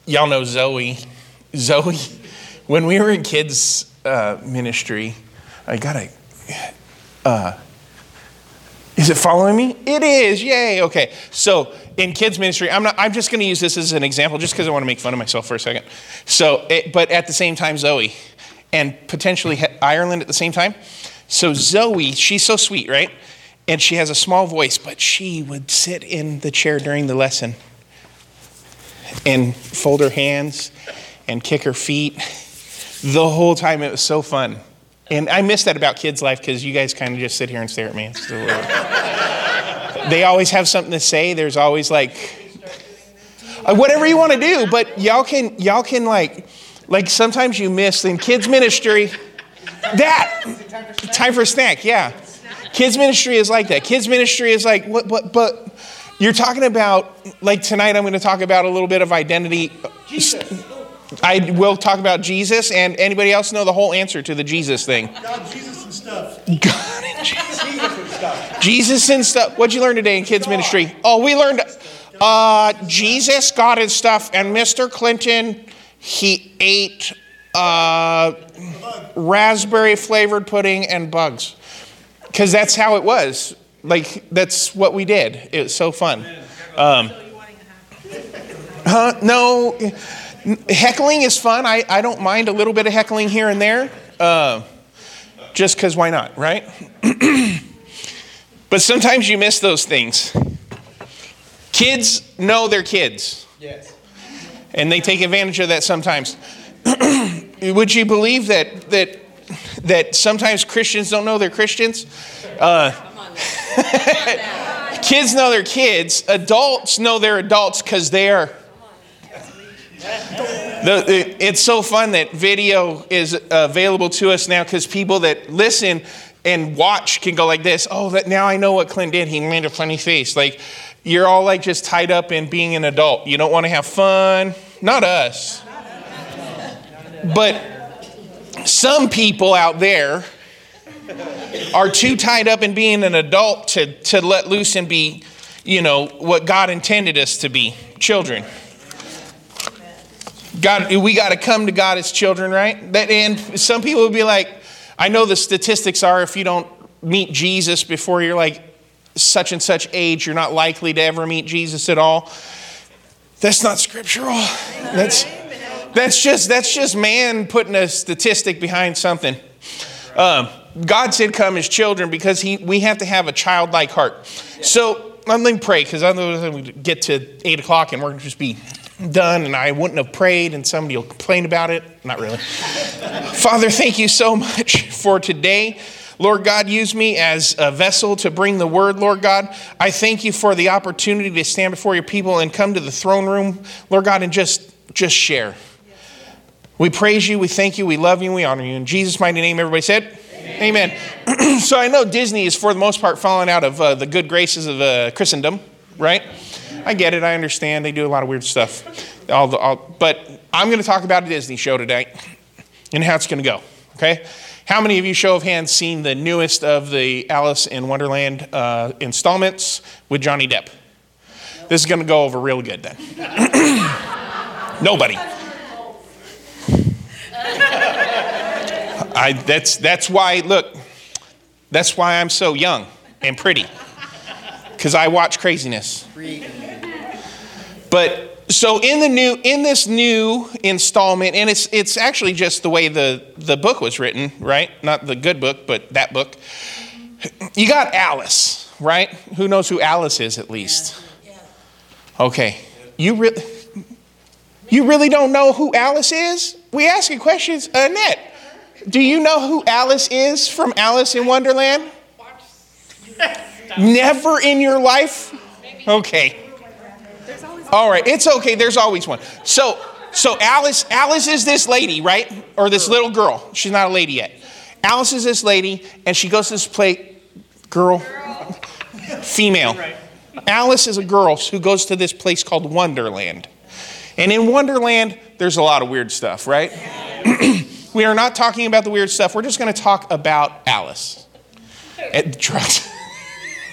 y'all know Zoe. Zoe, when we were in kids ministry, is it following me? It is, yay, okay. So in kids ministry, I'm just gonna use this as an example just because I want to make fun of myself for a second. But at the same time, Zoe, and potentially Ireland at the same time. So Zoe, she's so sweet, right? And she has a small voice, but she would sit in the chair during the lesson and fold her hands and kick her feet the whole time. It was so fun. And I miss that about kids' life because you guys kind of just sit here and stare at me. They always have something to say. There's always like, whatever you want to do, but y'all can like sometimes you miss in kids' ministry, time for a snack, yeah. Kids' ministry is like that. Kids' ministry is like, but you're talking about, like tonight I'm going to talk about a little bit of identity. Jesus. I will talk about Jesus, and anybody else know the whole answer to the Jesus thing? God, Jesus, and stuff. God and Jesus. Jesus and stuff. What'd you learn today in kids ministry? Oh, we learned Jesus, God and stuff, and Mr. Clinton, he ate raspberry flavored pudding and bugs. Because that's how it was. Like, that's what we did. It was so fun. No. Heckling is fun. I don't mind a little bit of heckling here and there. Just because why not, right? But sometimes you miss those things. Kids know they're kids. Yes. And they take advantage of that sometimes. Would you believe that sometimes Christians don't know they're Christians? Kids know they're kids. Adults know they're adults because they are. It's so fun that video is available to us now because people that listen and watch can go like this. Oh, now I know what Clint did. He made a funny face. Like, you're all like just tied up in being an adult. You don't want to have fun. Not us. But some people out there are too tied up in being an adult to let loose and be, what God intended us to be, children. God, we got to come to God as children, right? And some people would be like, I know the statistics are if you don't meet Jesus before you're like such and such age, you're not likely to ever meet Jesus at all. That's not scriptural. That's just man putting a statistic behind something. God said come as children because we have to have a childlike heart. So let me pray because otherwise we get to 8 o'clock and we're going to just be done and I wouldn't have prayed and somebody will complain about it. Not really. Father, thank you so much for today. Lord God, use me as a vessel to bring the word, Lord God. I thank you for the opportunity to stand before your people and come to the throne room, Lord God, and just share. We praise you, we thank you, we love you, we honor you. In Jesus' mighty name, everybody said, Amen. So I know Disney is for the most part falling out of the good graces of Christendom, right? I get it. I understand. They do a lot of weird stuff. But I'm going to talk about a Disney show today and how it's going to go. Okay? How many of you, show of hands, seen the newest of the Alice in Wonderland installments with Johnny Depp? This is going to go over real good then. Nobody. That's why. Look. That's why I'm so young and pretty. Because I watch craziness. But so in this new installment, and it's actually just the way the book was written, right? Not the good book, but that book. You got Alice, right? Who knows who Alice is at least? Okay. You really don't know who Alice is? We asking questions. Annette, do you know who Alice is from Alice in Wonderland? Never in your life? Okay. All right, it's okay. There's always one. So Alice is this lady, right? Or this little girl. She's not a lady yet. Alice is this lady, and she goes to this place. Girl. Female. Alice is a girl who goes to this place called Wonderland. And in Wonderland, there's a lot of weird stuff, right? We are not talking about the weird stuff. We're just going to talk about Alice. Gosh.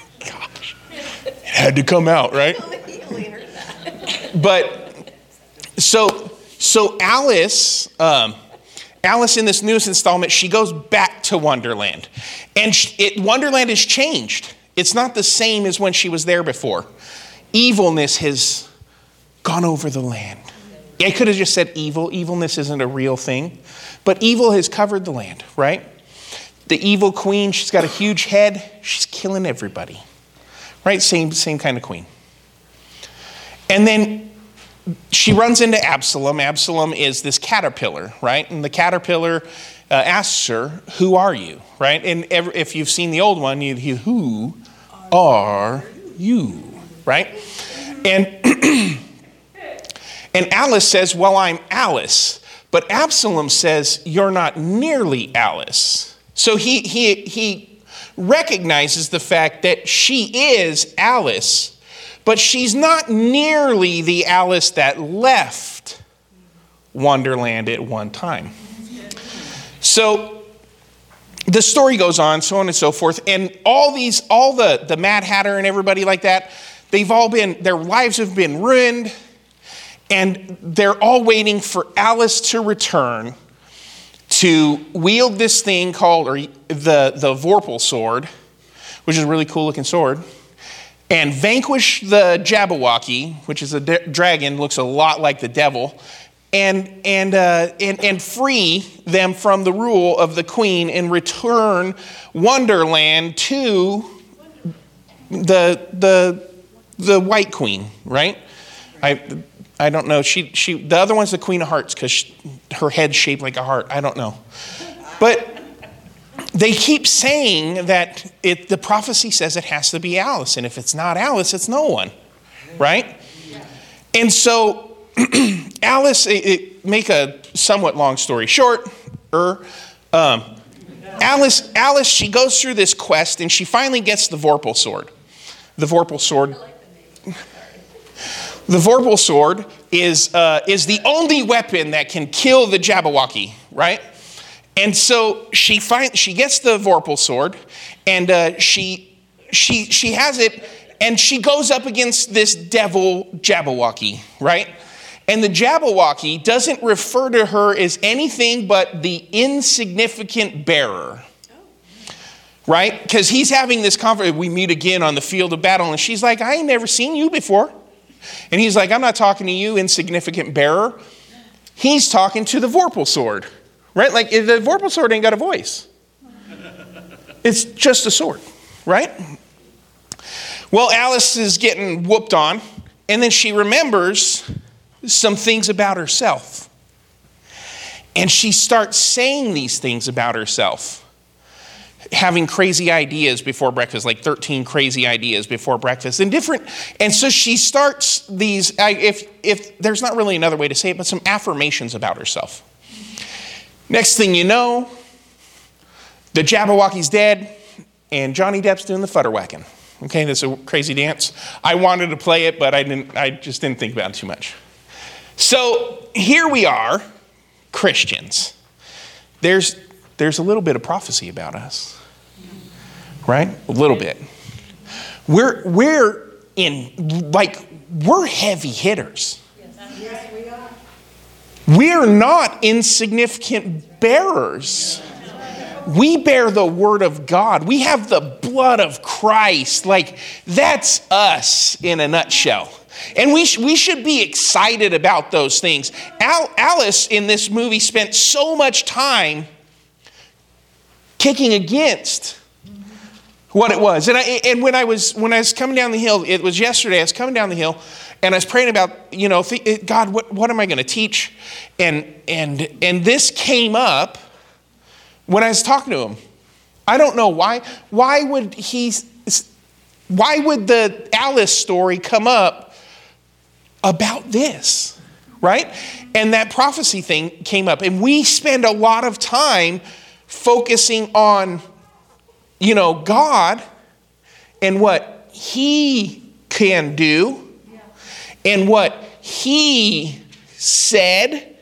It had to come out, right? But So Alice, Alice in this newest installment, she goes back to Wonderland. And Wonderland has changed. It's not the same as when she was there before. Evilness has gone over the land. I could have just said evil. Evilness isn't a real thing. But evil has covered the land, right? The evil queen, she's got a huge head. She's killing everybody. Right? Same kind of queen. And then she runs into Absalom. Absalom is this caterpillar, right? And the caterpillar asks her, "Who are you?" Right? And if you've seen the old one, you hear, "Who are you?" Right? And and Alice says, "Well, I'm Alice." But Absalom says, "You're not nearly Alice." So he recognizes the fact that she is Alice, but she's not nearly the Alice that left Wonderland at one time. So the story goes on, so on and so forth. And all the Mad Hatter and everybody like that, their lives have been ruined. And they're all waiting for Alice to return to wield this thing called the Vorpal sword, which is a really cool looking sword, and vanquish the Jabberwocky, which is a dragon, looks a lot like the devil, and free them from the rule of the queen and return Wonderland to the White Queen, right? I don't know. The other one's the Queen of Hearts because her head's shaped like a heart. I don't know. But they keep saying that the prophecy says it has to be Alice. And if it's not Alice, it's no one. Right? And so Alice, make a somewhat long story short, Alice, she goes through this quest and she finally gets the Vorpal sword. The Vorpal sword. The Vorpal sword is the only weapon that can kill the Jabberwocky, right? And so she gets the Vorpal sword, and she has it, and she goes up against this devil Jabberwocky, right? And the Jabberwocky doesn't refer to her as anything but the insignificant bearer. Right? Because he's having this conversation. We meet again on the field of battle, and she's like, "I ain't never seen you before." And he's like, "I'm not talking to you, insignificant bearer." He's talking to the Vorpal sword, right? Like the Vorpal sword ain't got a voice. It's just a sword, right? Well, Alice is getting whooped on, and then she remembers some things about herself. And she starts saying these things about herself. Having crazy ideas before breakfast, like 13 crazy ideas before breakfast, and so she starts these, if there's not really another way to say it, but some affirmations about herself. Next thing you know, the Jabberwocky's dead, and Johnny Depp's doing the futter whacking. Okay, that's a crazy dance. I wanted to play it, but I just didn't think about it too much. So here we are, Christians. There's a little bit of prophecy about us, right? A little bit. We're heavy hitters. Yes, we are. We're not insignificant bearers. We bear the word of God. We have the blood of Christ. Like, that's us in a nutshell. And we should be excited about those things. Alice in this movie spent so much time kicking against what it was. And when I was coming down the hill, it was yesterday, I was coming down the hill and I was praying about, God, what am I going to teach? And this came up when I was talking to him. I don't know why. Why would the Alice story come up about this? Right? And that prophecy thing came up. And we spend a lot of time focusing on, God and what he can do and what he said.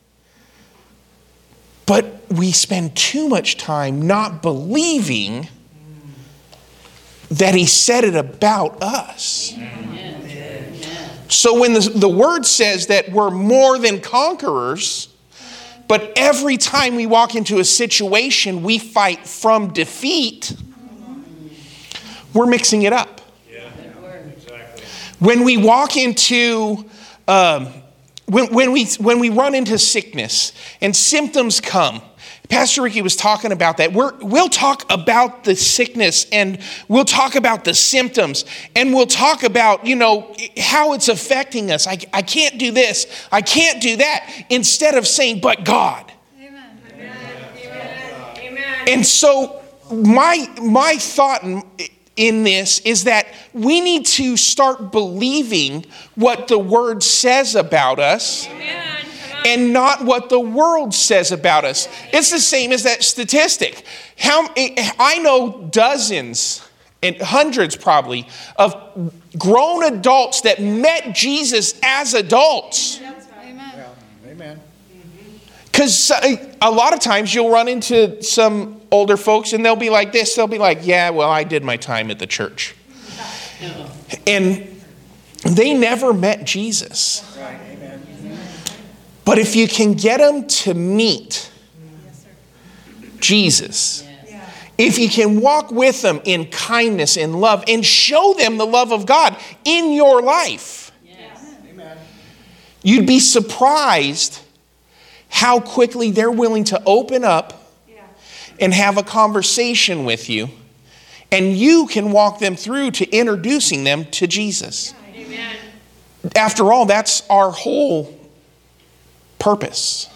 But we spend too much time not believing that he said it about us. So when the word says that we're more than conquerors, but every time we walk into a situation we fight from defeat, we're mixing it up. Yeah, exactly. When we walk into, when we run into sickness and symptoms come, Pastor Ricky was talking about that. We'll talk about the sickness and we'll talk about the symptoms and we'll talk about, how it's affecting us. I can't do this. I can't do that. Instead of saying, but God. Amen. Amen. And so my thought in this is that we need to start believing what the word says about us. Amen. And not what the world says about us. It's the same as that statistic. I know dozens and hundreds probably of grown adults that met Jesus as adults. Amen. Because a lot of times you'll run into some older folks and they'll be like this. They'll be like, yeah, well, I did my time at the church. And they never met Jesus. But if you can get them to meet Jesus, if you can walk with them in kindness and love and show them the love of God in your life, you'd be surprised how quickly they're willing to open up and have a conversation with you. And you can walk them through to introducing them to Jesus. After all, that's our whole purpose.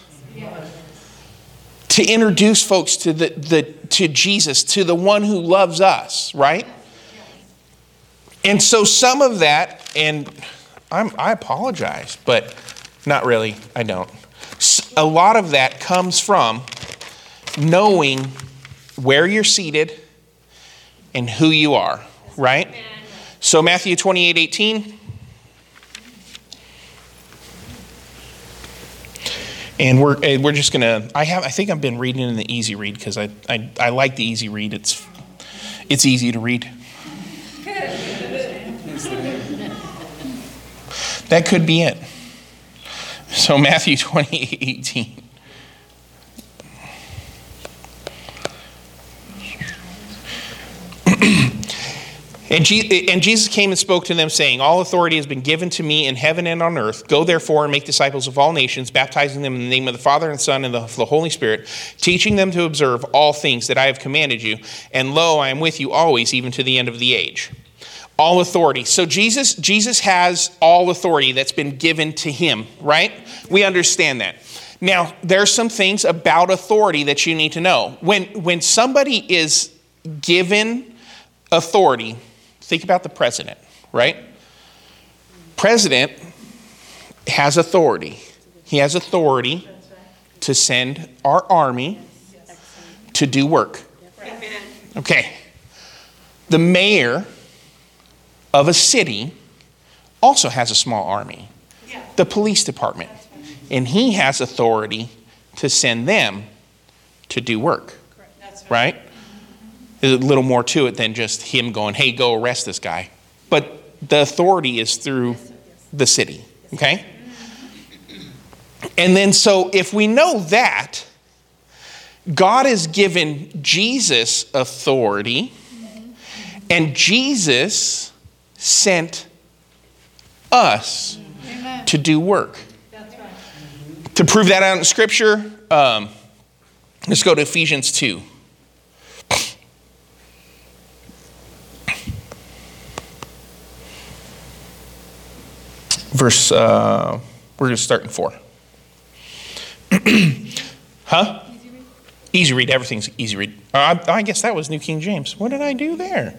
To introduce folks to to Jesus, to the one who loves us, right? And so some of that, and I apologize, but not really, I don't. A lot of that comes from knowing where you're seated and who you are, right? So Matthew 28:18. And we're just gonna. I think I've been reading in the easy read because I like the easy read. It's easy to read. That could be it. So Matthew 28:18. And Jesus came and spoke to them, saying, all authority has been given to me in heaven and on earth. Go therefore and make disciples of all nations, baptizing them in the name of the Father and Son and the Holy Spirit, teaching them to observe all things that I have commanded you. And lo, I am with you always, even to the end of the age. All authority. So Jesus has all authority that's been given to him, right? We understand that. Now, there's some things about authority that you need to know. When somebody is given authority, think about the president, right? President has authority. He has authority to send our army to do work. Okay. The mayor of a city also has a small army. The police department. And he has authority to send them to do work. Right? There's a little more to it than just him going, hey, go arrest this guy. But the authority is through the city, okay? And then so if we know that, God has given Jesus authority, and Jesus sent us to do work. That's right. To prove that out in Scripture, let's go to Ephesians 2. Verse, we're going to start in 4. Huh? Easy read. Everything's easy read. I guess that was New King James. What did I do there?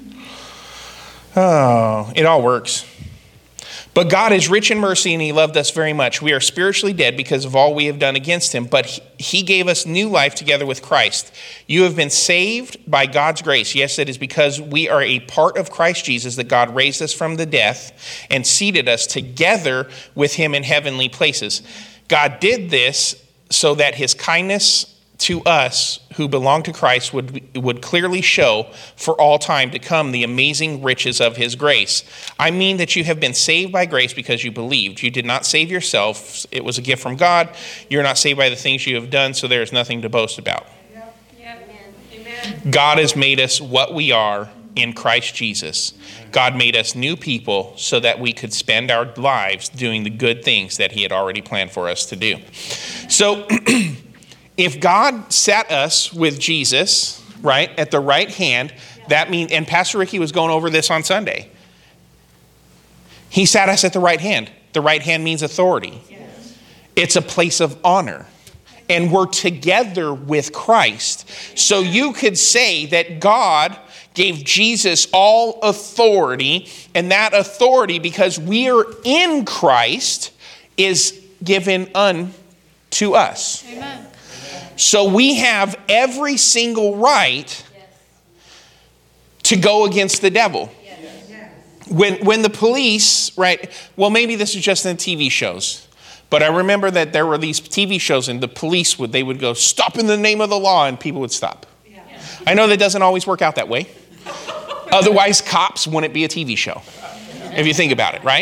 Oh, it all works. But God is rich in mercy and he loved us very much. We are spiritually dead because of all we have done against him, but he gave us new life together with Christ. You have been saved by God's grace. Yes, it is because we are a part of Christ Jesus that God raised us from the death and seated us together with him in heavenly places. God did this so that his kindness to us who belong to Christ would clearly show for all time to come the amazing riches of his grace. I mean that you have been saved by grace because you believed. You did not save yourself. It was a gift from God. You're not saved by the things you have done, so there is nothing to boast about. Amen. God has made us what we are in Christ Jesus. God made us new people so that we could spend our lives doing the good things that he had already planned for us to do. So if God sat us with Jesus, right, at the right hand, that means, and Pastor Ricky was going over this on Sunday. He sat us at the right hand. The right hand means authority. It's a place of honor. And we're together with Christ. So you could say that God gave Jesus all authority, and that authority, because we are in Christ, is given unto us. Amen. So we have every single right to go against the devil. When the police, right, well, maybe this is just in TV shows, but I remember that there were these TV shows and the police they would go, stop in the name of the law, and people would stop. I know that doesn't always work out that way. Otherwise, Cops wouldn't be a TV show, if you think about it, right?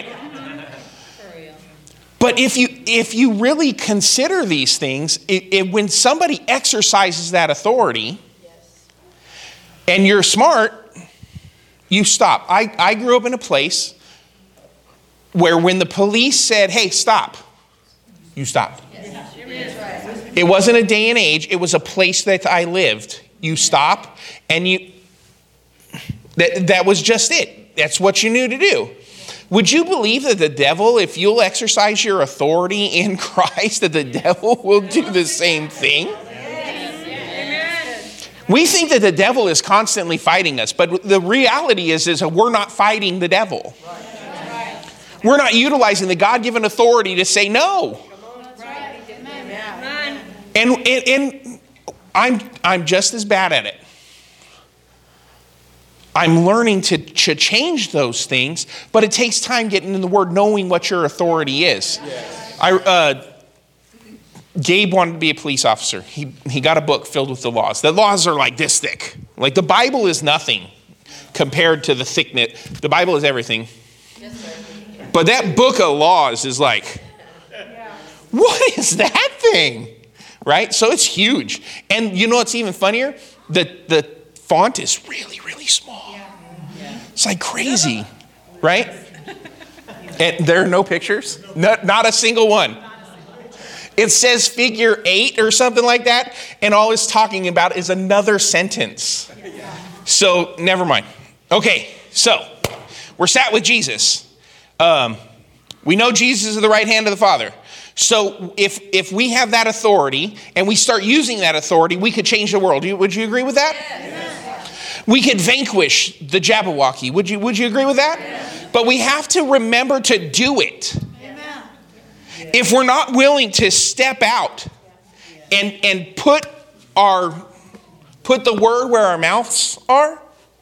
But if you really consider these things, when somebody exercises that authority, and you're smart, you stop. I grew up in a place where when the police said, hey, stop, you stopped. It wasn't a day and age. It was a place that I lived. You stop, and that was just it. That's what you knew to do. Would you believe that the devil, if you'll exercise your authority in Christ, that the devil will do the same thing? We think that the devil is constantly fighting us, but the reality is that we're not fighting the devil. We're not utilizing the God-given authority to say no. And I'm just as bad at it. I'm learning to change those things, but it takes time getting in the Word, knowing what your authority is. Gabe wanted to be a police officer. He got a book filled with the laws. The laws are like this thick. Like the Bible is nothing compared to the thickness. The Bible is everything. Yes, sir. But that book of laws is like, what is that thing? Right? So it's huge. And you know what's even funnier? The font is really, really small. It's like crazy, right? And there are no pictures? Not a single one. It says figure 8 or something like that, and all it's talking about is another sentence. So never mind. Okay, so we're sat with Jesus. We know Jesus is the right hand of the Father. So if we have that authority and we start using that authority, we could change the world. Would you agree with that? Yes. We could vanquish the Jabberwocky. Would you agree with that? Yes. But we have to remember to do it. Amen. If we're not willing to step out and put the word where our mouths are,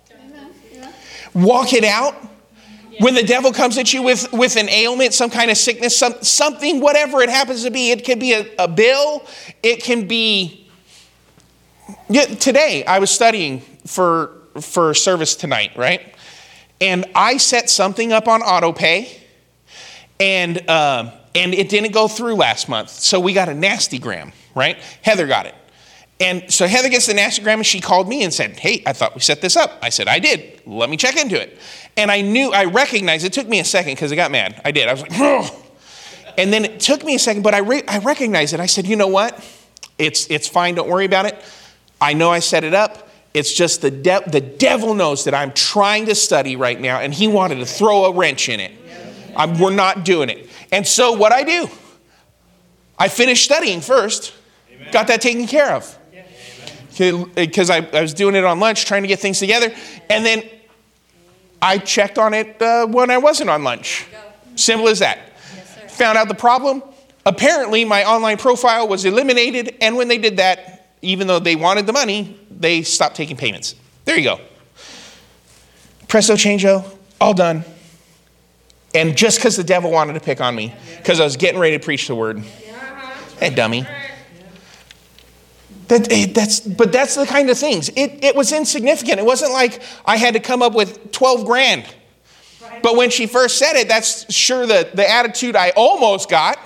walk it out. When the devil comes at you with an ailment, some kind of sickness, something, whatever it happens to be, it can be a bill. It can be. Yeah, today I was studying for service tonight, right? And I set something up on autopay, and it didn't go through last month, so we got a nastygram, right? Heather got it. And so Heather gets the nastygram, and she called me and said, hey, I thought we set this up. I said, I did. Let me check into it. And I recognized, it took me a second because I got mad. I did. I was like, oh. And then it took me a second, but I recognized it. I said, you know what? It's fine. Don't worry about it. I know I set it up. It's just the devil knows that I'm trying to study right now, and he wanted to throw a wrench in it. We're not doing it. And so what I do, I finished studying first, got that taken care of. Because I was doing it on lunch, trying to get things together. And then I checked on it when I wasn't on lunch. Simple as that. Yes, found out the problem. Apparently, my online profile was eliminated. And when they did that, even though they wanted the money, they stopped taking payments. There you go. Presto changeo, all done. And just because the devil wanted to pick on me, because I was getting ready to preach the word. Hey, dummy. But that's the kind of things. It was insignificant. It wasn't like I had to come up with 12 grand. But when she first said it, that's sure the attitude I almost got.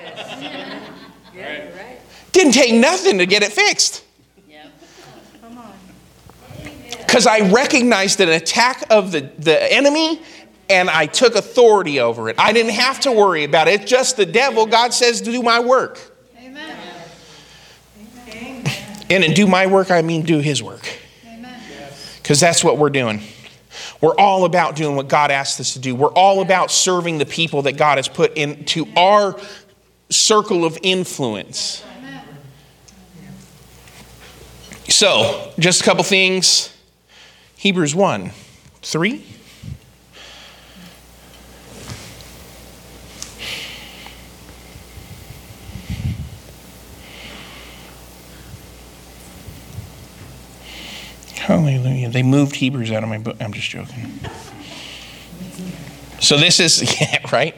Didn't take nothing to get it fixed. Because I recognized an attack of the enemy, and I took authority over it. I didn't have to worry about it. It's just the devil. God says to do my work. Amen. And in do my work, I mean do his work. Because that's what we're doing. We're all about doing what God asked us to do. We're all about serving the people that God has put into our circle of influence. So, just a couple things. Hebrews 1:3. Hallelujah. They moved Hebrews out of my book. I'm just joking. So this is, yeah, right?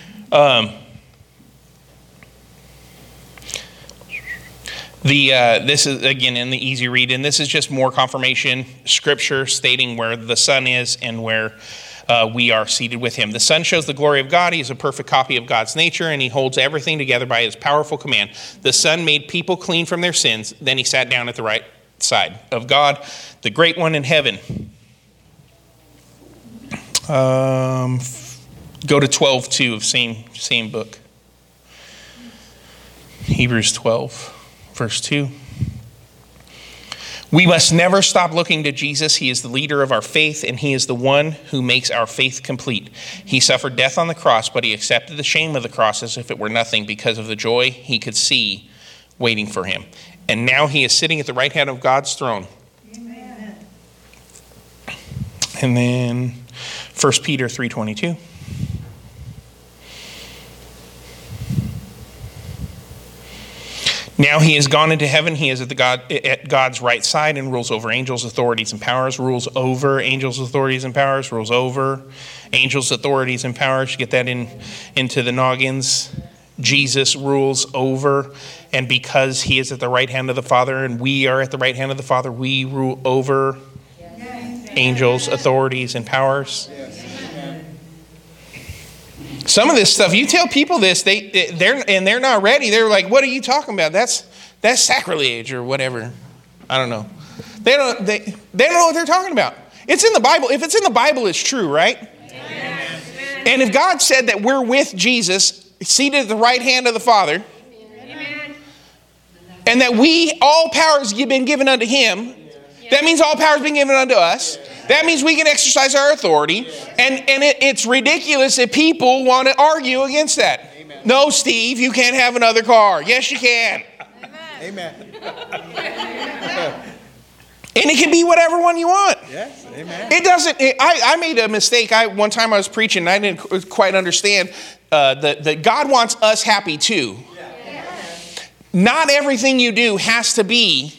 This is, again, in the easy read, and this is just more confirmation, scripture stating where the Son is and where we are seated with him. The Son shows the glory of God. He is a perfect copy of God's nature, and he holds everything together by his powerful command. The Son made people clean from their sins. Then he sat down at the right side of God, the great one in heaven. Go to 12:2 of same book. Hebrews 12. Verse 2. We must never stop looking to Jesus. He is the leader of our faith, and he is the one who makes our faith complete. He suffered death on the cross, but he accepted the shame of the cross as if it were nothing because of the joy he could see waiting for him. And now he is sitting at the right hand of God's throne. Amen. And then 1 Peter 3:22. Now he has gone into heaven. He is at God's right side and rules over angels, authorities, and powers. Rules over angels, authorities, and powers. Rules over angels, authorities, and powers. You get that into the noggins. Jesus rules over. And because he is at the right hand of the Father and we are at the right hand of the Father, we rule over angels, authorities, and powers. Some of this stuff, you tell people this, they're not ready. They're like, "What are you talking about? That's sacrilege or whatever." I don't know. They don't know what they're talking about. It's in the Bible. If it's in the Bible, it's true, right? Amen. And if God said that we're with Jesus, seated at the right hand of the Father, amen, and that all power has been given unto him, that means all power has been given unto us. That means we can exercise our authority. And it's ridiculous if people want to argue against that. Amen. No, Steve, you can't have another car. Yes, you can. Amen. And it can be whatever one you want. Yes, amen. It doesn't. I made a mistake. One time I was preaching and I didn't quite understand that God wants us happy too. Yeah. Not everything you do has to be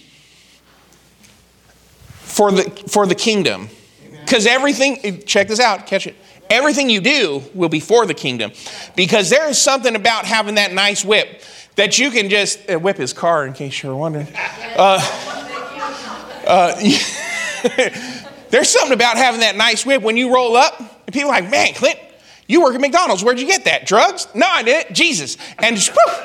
for the kingdom. Because everything, check this out, catch it. Everything you do will be for the kingdom. Because there is something about having that nice whip that you can just whip his car, in case you're wondering. There's something about having that nice whip when you roll up and people are like, "Man, Clint, you work at McDonald's. Where'd you get that? Drugs?" "No, I didn't. Jesus." And just poof.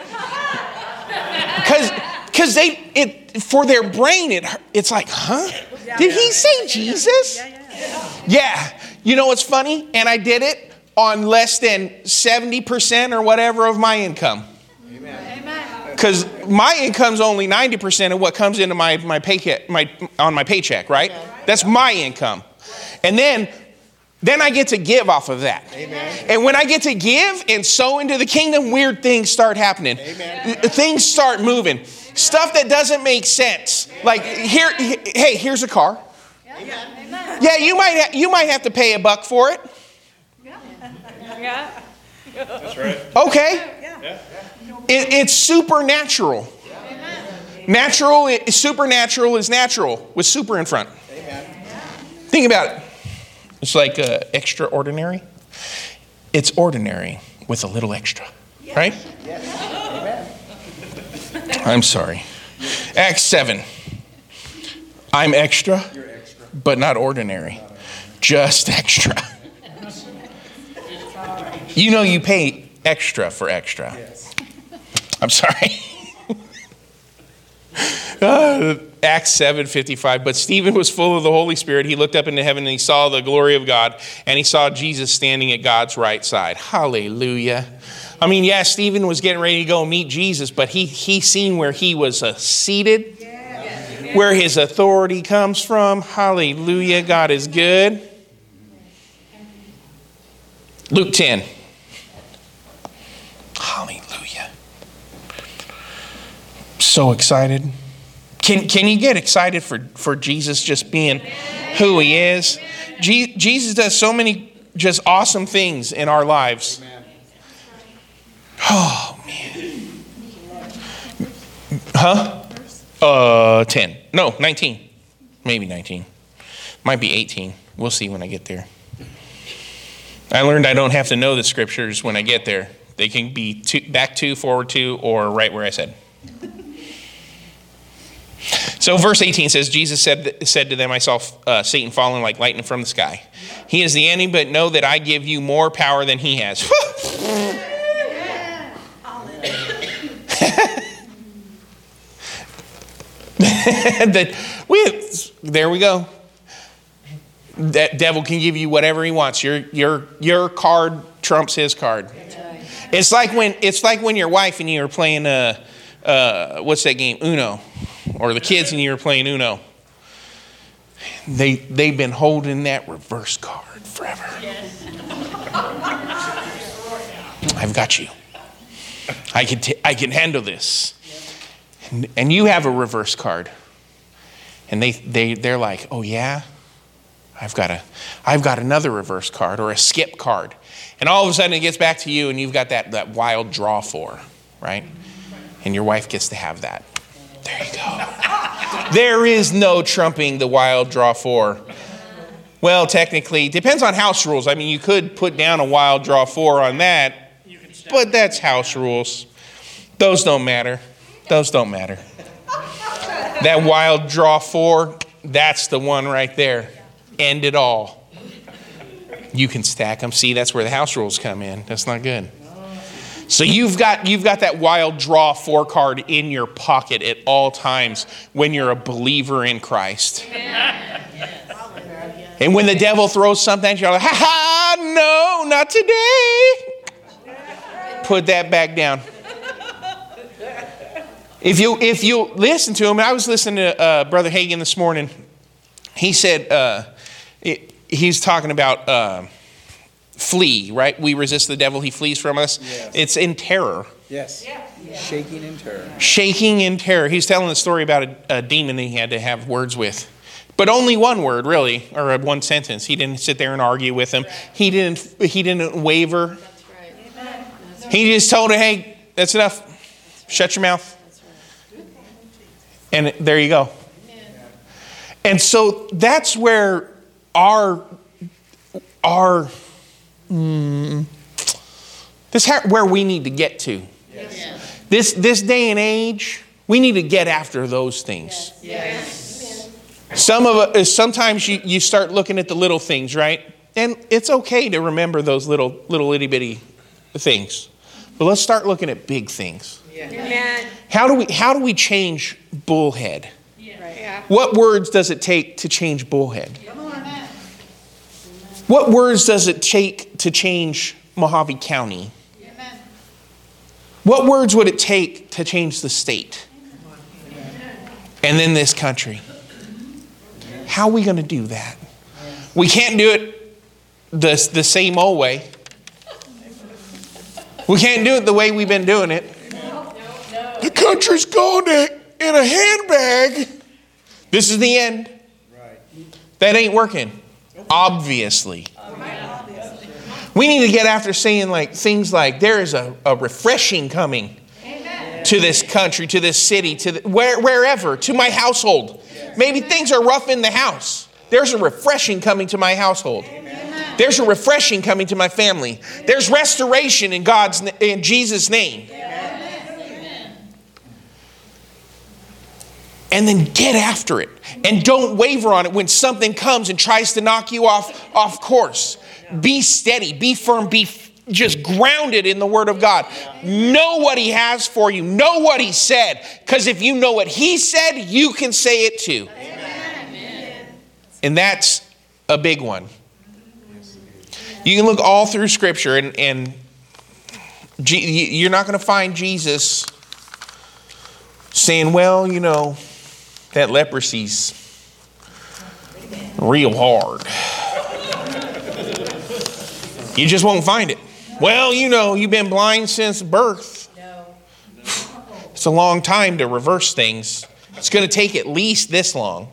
Because for their brain, it's like, huh? Did he say Jesus? Yeah. You know what's funny? And I did it on less than 70% or whatever of my income. Because my income's only 90% of what comes into my paycheck, right? That's my income. And then I get to give off of that. Amen. And when I get to give and sow into the kingdom, weird things start happening. Amen. Things start moving. Stuff that doesn't make sense. Like here's a car. Yeah, you might have to pay $1 for it. Yeah. That's right. Okay. It's supernatural. Supernatural is natural with super in front. Think about it. It's like extraordinary. It's ordinary with a little extra, right? I'm sorry. Acts 7. I'm extra, but not ordinary. Just extra. You know you pay extra for extra. Yes. I'm sorry. Acts 7:55. But Stephen was full of the Holy Spirit. He looked up into heaven and he saw the glory of God. And he saw Jesus standing at God's right side. Hallelujah. I mean, yeah, Stephen was getting ready to go meet Jesus. But he seen where he was seated. Where his authority comes from. Hallelujah. God is good. Luke 10. Hallelujah. So excited. Can you get excited for Jesus just being who he is? Jesus does so many just awesome things in our lives. Oh, man. Huh? 10. No, 19. Maybe 19. Might be 18. We'll see when I get there. I learned I don't have to know the scriptures when I get there. They can be back 2, forward 2, or right where I said. So verse 18 says, Jesus said to them, I saw Satan falling like lightning from the sky. He is the enemy, but know that I give you more power than he has. There we go. That devil can give you whatever he wants. Your card trumps his card. It's like when your wife and you are playing what's that game? Uno. Or the kids and you are playing Uno. They've been holding that reverse card forever. I've got you. I can handle this. And you have a reverse card. And they're like, oh yeah? I've got another reverse card or a skip card. And all of a sudden it gets back to you and you've got that wild draw 4, right? And your wife gets to have that. There you go. There is no trumping the wild draw 4. Well, technically, depends on house rules. I mean, you could put down a wild draw 4 on that, but that's house rules. Those don't matter. Those don't matter. That wild draw 4, that's the one right there. End it all. You can stack them. See, that's where the house rules come in. That's not good. So you've got that wild draw 4 card in your pocket at all times when you're a believer in Christ. And when the devil throws something at you, you're like, ha, no, not today. Put that back down. If you listen to him, I was listening to Brother Hagin this morning. He said, he's talking about flee, right? We resist the devil, he flees from us. Yes. It's in terror. Yes. Shaking in terror. Shaking in terror. He's telling the story about a demon that he had to have words with. But only one word, really, or one sentence. He didn't sit there and argue with him. He didn't waver. That's right. He just told him, hey, that's enough. Shut your mouth. And there you go. And so that's where where we need to get to. Yes. This day and age, we need to get after those things. Yes. Sometimes you start looking at the little things, right? And it's okay to remember those little itty bitty things. But let's start looking at big things. Amen. How do we change bullhead? Yeah. What words does it take to change bullhead? What words does it take to change Mojave County? Amen. What words would it take to change the state? And then this country? How are we going to do that? We can't do it the same old way. We can't do it the way we've been doing it. The country's going in a handbag. This is the end. That ain't working. Obviously. We need to get after saying things like there is a refreshing coming to this country, to this city, to wherever, to my household. Maybe things are rough in the house. There's a refreshing coming to my household. There's a refreshing coming to my family. There's restoration in Jesus' name. And then get after it. And don't waver on it when something comes and tries to knock you off course. Be steady, be firm, be just grounded in the Word of God. Know what He has for you. Know what He said. Because if you know what He said, you can say it too. Amen. And that's a big one. You can look all through Scripture and you're not going to find Jesus saying, well, you know, that leprosy's real hard. You just won't find it. Well, you know, you've been blind since birth. It's a long time to reverse things. It's going to take at least this long.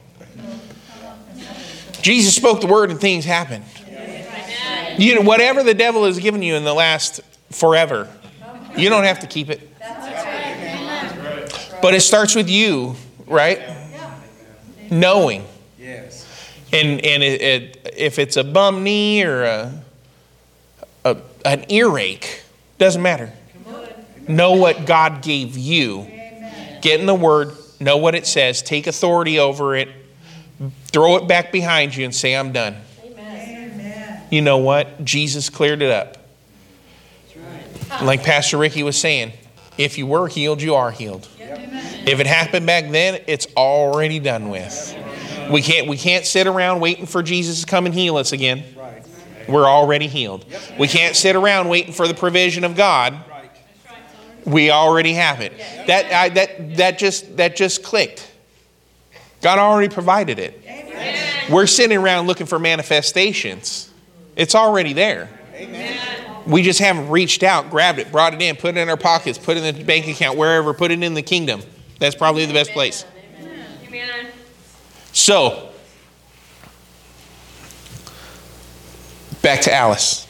Jesus spoke the word and things happened. You know, whatever the devil has given you in the last forever, you don't have to keep it. But it starts with you, right? Knowing. Yes. And if it's a bum knee or an earache, doesn't matter. Know what God gave you. Get in the Word, know what it says, take authority over it, throw it back behind you and say, I'm done. Amen. You know what? Jesus cleared it up. Like Pastor Ricky was saying, if you were healed, you are healed. If it happened back then, it's already done with. We can't sit around waiting for Jesus to come and heal us again. We're already healed. We can't sit around waiting for the provision of God. We already have it. That just clicked. God already provided it. We're sitting around looking for manifestations. It's already there. We just haven't reached out, grabbed it, brought it in, put it in our pockets, put it in the bank account, wherever, put it in the kingdom. That's probably the best place. Amen. So, back to Alice.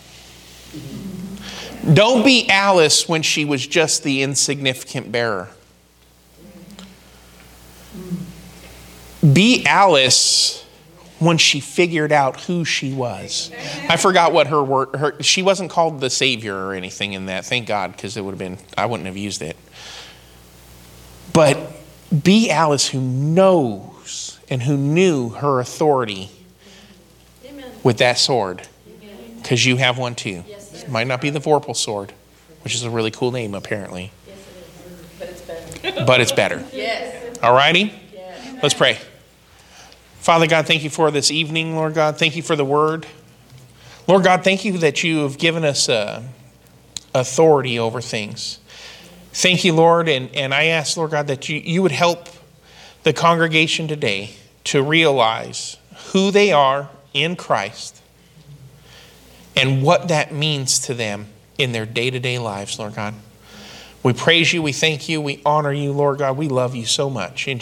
Don't be Alice when she was just the insignificant bearer. Be Alice when she figured out who she was. I forgot what her word. She wasn't called the Savior or anything in that. Thank God, because it would have been. I wouldn't have used it. But be Alice who knows and who knew her authority with that sword, because you have one too. It might not be the Vorpal sword, which is a really cool name apparently. But it's better. But it's better. Yes. All righty? Let's pray. Father God, thank you for this evening, Lord God. Thank you for the word. Lord God, thank you that you have given us authority over things. Thank you, Lord. And I ask, Lord God, that you would help the congregation today to realize who they are in Christ and what that means to them in their day-to-day lives, Lord God. We praise you. We thank you. We honor you, Lord God. We love you so much. In